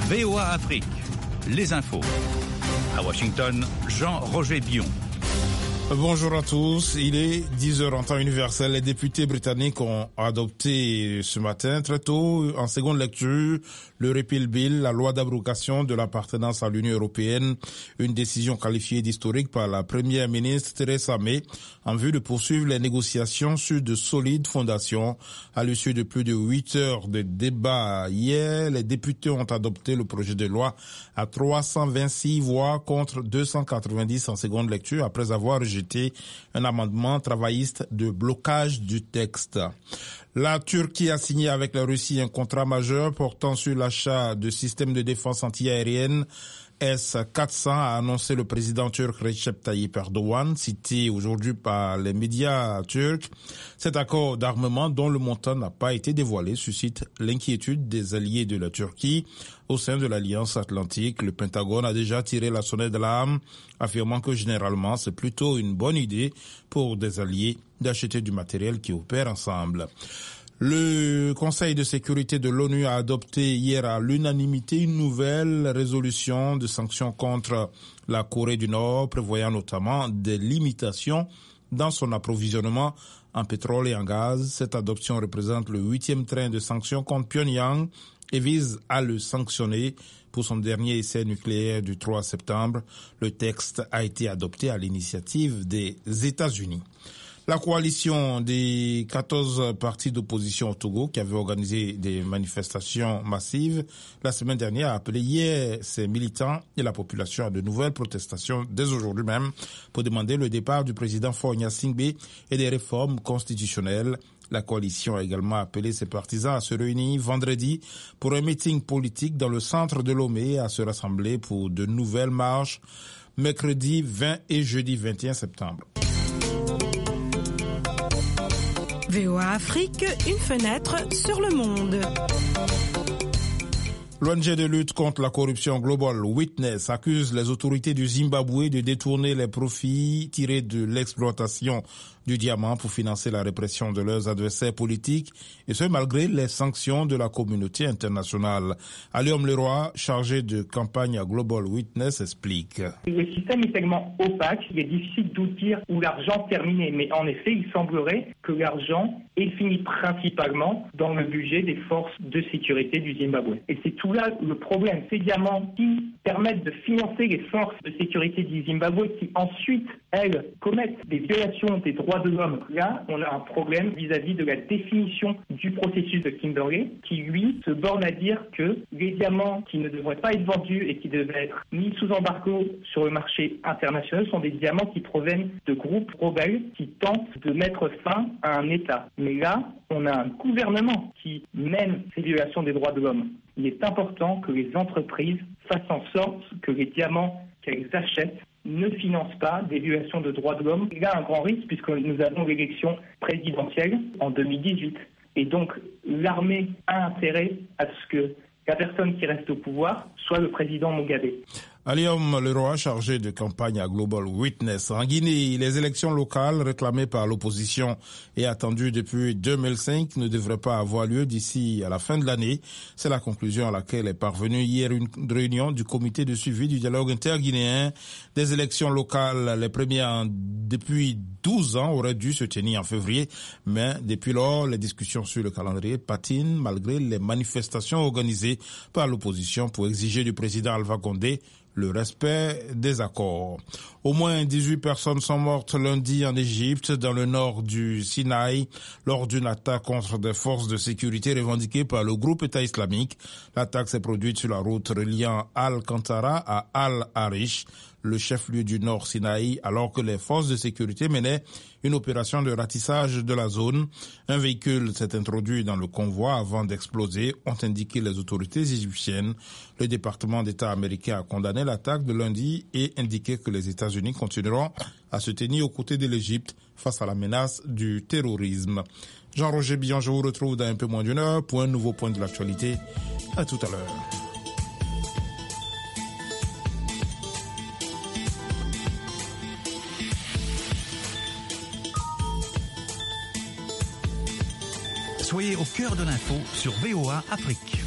VOA Afrique, les infos. À Washington, Jean-Roger Bion. Bonjour à tous, il est 10h en temps universel. Les députés britanniques ont adopté ce matin, très tôt, en seconde lecture, le Repeal Bill, la loi d'abrogation de l'appartenance à l'Union européenne, une décision qualifiée d'historique par la première ministre Theresa May, en vue de poursuivre les négociations sur de solides fondations. À l'issue de plus de 8 heures de débat hier, les députés ont adopté le projet de loi à 326 voix contre 290 en seconde lecture, après avoir rejeté un amendement travailliste de blocage du texte. La Turquie a signé avec la Russie un contrat majeur portant sur l'achat de systèmes de défense antiaérienne S-400, a annoncé le président turc Recep Tayyip Erdogan, cité aujourd'hui par les médias turcs. Cet accord d'armement, dont le montant n'a pas été dévoilé, suscite l'inquiétude des alliés de la Turquie. Au sein de l'Alliance Atlantique, le Pentagone a déjà tiré la sonnette d'alarme, affirmant que généralement c'est plutôt une bonne idée pour des alliés d'acheter du matériel qui opère ensemble. Le Conseil de sécurité de l'ONU a adopté hier à l'unanimité une nouvelle résolution de sanctions contre la Corée du Nord, prévoyant notamment des limitations dans son approvisionnement en pétrole et en gaz. Cette adoption représente le 8e train de sanctions contre Pyongyang et vise à le sanctionner pour son dernier essai nucléaire du 3 septembre. Le texte a été adopté à l'initiative des États-Unis. La coalition des 14 partis d'opposition au Togo, qui avait organisé des manifestations massives la semaine dernière, a appelé hier ses militants et la population à de nouvelles protestations dès aujourd'hui même pour demander le départ du président Faure Gnassingbé et des réformes constitutionnelles. La coalition a également appelé ses partisans à se réunir vendredi pour un meeting politique dans le centre de Lomé et à se rassembler pour de nouvelles marches mercredi 20 et jeudi 21 septembre. VOA Afrique, une fenêtre sur le monde. L'ONG de lutte contre la corruption Global Witness accuse les autorités du Zimbabwe de détourner les profits tirés de l'exploitation du diamant pour financer la répression de leurs adversaires politiques, et ce malgré les sanctions de la communauté internationale. Aliom Leroy, chargé de campagne à Global Witness, explique. Le système est tellement opaque, il est difficile de dire où l'argent terminé, mais en effet, il semblerait que l'argent ait fini principalement dans le budget des forces de sécurité du Zimbabwe. Et c'est tout là le problème. Ces diamants qui permettent de financer les forces de sécurité du Zimbabwe qui ensuite, elles, commettent des violations des droits de l'homme. Là, on a un problème vis-à-vis de la définition du processus de Kimberley qui, lui, se borne à dire que les diamants qui ne devraient pas être vendus et qui devraient être mis sous embargo sur le marché international sont des diamants qui proviennent de groupes rebelles qui tentent de mettre fin à un État. Mais là, on a un gouvernement qui mène ces violations des droits de l'homme. Il est important que les entreprises fassent en sorte que les diamants qu'elles achètent ne financent pas des violations de droits de l'homme. Il y a un grand risque puisque nous avons l'élection présidentielle en 2018. Et donc, l'armée a intérêt à ce que la personne qui reste au pouvoir soit le président Mugabe. Aliom Leroy, chargé de campagne à Global Witness. En Guinée, les élections locales réclamées par l'opposition et attendues depuis 2005 ne devraient pas avoir lieu d'ici à la fin de l'année. C'est la conclusion à laquelle est parvenue hier une réunion du comité de suivi du dialogue interguinéen. Des élections locales, les premières depuis 12 ans, auraient dû se tenir en février. Mais depuis lors, les discussions sur le calendrier patinent malgré les manifestations organisées par l'opposition pour exiger du président Alpha Condé le respect des accords. Au moins 18 personnes sont mortes lundi en Égypte, dans le nord du Sinaï, lors d'une attaque contre des forces de sécurité revendiquées par le groupe État islamique. L'attaque s'est produite sur la route reliant Al-Kantara à Al-Arish, le chef-lieu du Nord Sinaï, alors que les forces de sécurité menaient une opération de ratissage de la zone. Un véhicule s'est introduit dans le convoi avant d'exploser, ont indiqué les autorités égyptiennes. Le département d'État américain a condamné l'attaque de lundi et indiqué que les États-Unis continueront à se tenir aux côtés de l'Égypte face à la menace du terrorisme. Jean-Roger Bion, je vous retrouve dans un peu moins d'une heure pour un nouveau point de l'actualité. À tout à l'heure. Soyez au cœur de l'info sur VOA Afrique.